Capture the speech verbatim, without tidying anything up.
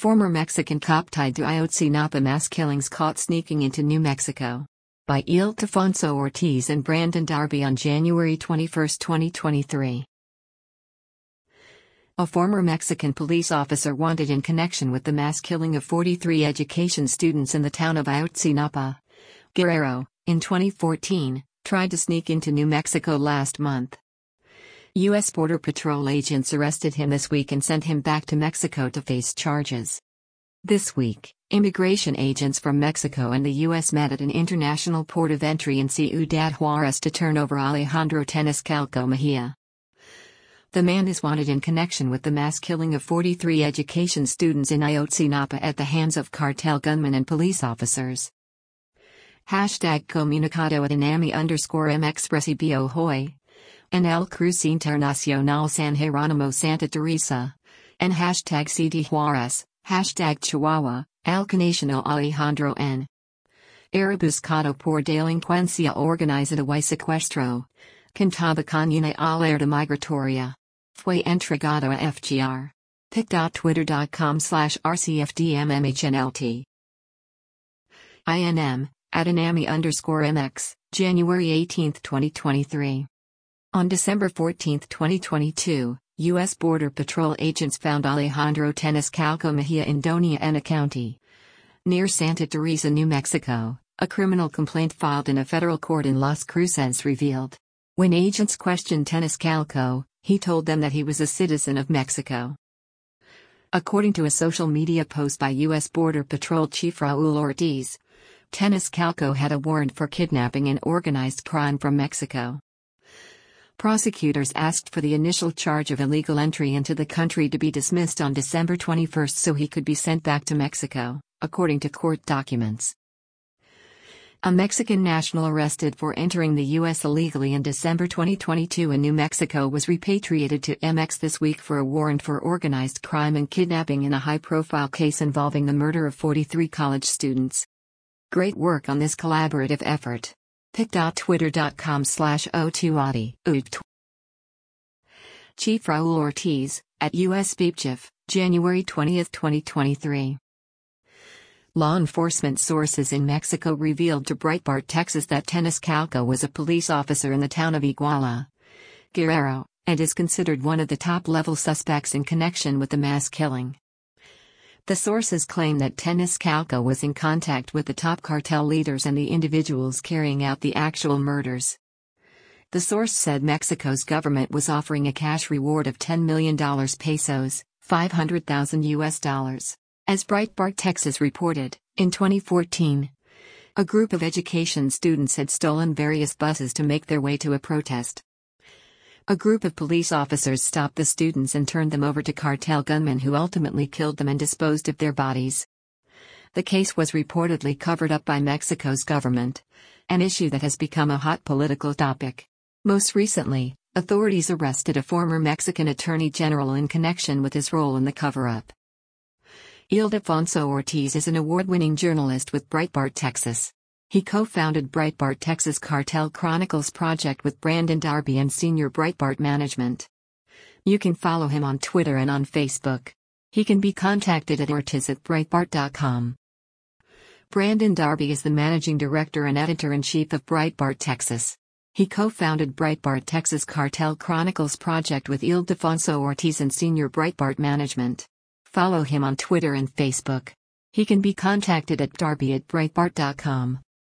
Former Mexican cop tied to Ayotzinapa mass killings caught sneaking into New Mexico. By Ildefonso Ortiz and Brandon Darby on January twenty-first, twenty twenty-three. A former Mexican police officer wanted in connection with the mass killing of forty-three education students in the town of Ayotzinapa, Guerrero, in twenty fourteen, tried to sneak into New Mexico last month. U S Border Patrol agents arrested him this week and sent him back to Mexico to face charges. This week, immigration agents from Mexico and the U S met at an international port of entry in Ciudad Juarez to turn over Alejandro Teniscalco Mejia. The man is wanted in connection with the mass killing of forty-three education students in Ayotzinapa at the hands of cartel gunmen and police officers. Hashtag comunicado at Inami underscore MX recibió hoy. En el Cruce Internacional San Jerónimo Santa Teresa. En hashtag C D Juarez, hashtag Chihuahua, Alcanation Alejandro N. Era buscado por delincuencia organizada y secuestro. Contaba con una alerta migratoria. Fue entregado a F G R. pic dot twitter dot com slash R C F D M M H N L T. I N M, at Inami underscore MX, January eighteenth, twenty twenty-three. On December fourteenth, twenty twenty-two, U S Border Patrol agents found Alejandro Teniscalco Mejia in Doña Ana County, near Santa Teresa, New Mexico, a criminal complaint filed in a federal court in Las Cruces revealed. When agents questioned Teniscalco, he told them that he was a citizen of Mexico. According to a social media post by U S Border Patrol Chief Raul Ortiz, Teniscalco had a warrant for kidnapping and organized crime from Mexico. Prosecutors asked for the initial charge of illegal entry into the country to be dismissed on December twenty-first so he could be sent back to Mexico, according to court documents. A Mexican national arrested for entering the U S illegally in December twenty twenty-two in New Mexico was repatriated to M X this week for a warrant for organized crime and kidnapping in a high-profile case involving the murder of forty-three college students. Great work on this collaborative effort. pic dot twitter dot com slash O two Audi. Chief Raul Ortiz, at U S B P J F, January twentieth, twenty twenty-three. Law enforcement sources in Mexico revealed to Breitbart Texas that Teniscalco was a police officer in the town of Iguala, Guerrero, and is considered one of the top-level suspects in connection with the mass killing. The sources claim that Teniscalco was in contact with the top cartel leaders and the individuals carrying out the actual murders. The source said Mexico's government was offering a cash reward of ten million pesos, five hundred thousand U S dollars. As Breitbart Texas reported, in twenty fourteen, a group of education students had stolen various buses to make their way to a protest. A group of police officers stopped the students and turned them over to cartel gunmen who ultimately killed them and disposed of their bodies. The case was reportedly covered up by Mexico's government, an issue that has become a hot political topic. Most recently, authorities arrested a former Mexican attorney general in connection with his role in the cover-up. Ildefonso Ortiz is an award-winning journalist with Breitbart Texas. He co-founded Breitbart Texas Cartel Chronicles project with Brandon Darby and senior Breitbart management. You can follow him on Twitter and on Facebook. He can be contacted at ortiz at breitbart dot com. Brandon Darby is the managing director and editor-in-chief of Breitbart Texas. He co-founded Breitbart Texas Cartel Chronicles project with Ildefonso Ortiz and senior Breitbart management. Follow him on Twitter and Facebook. He can be contacted at darby at breitbart dot com.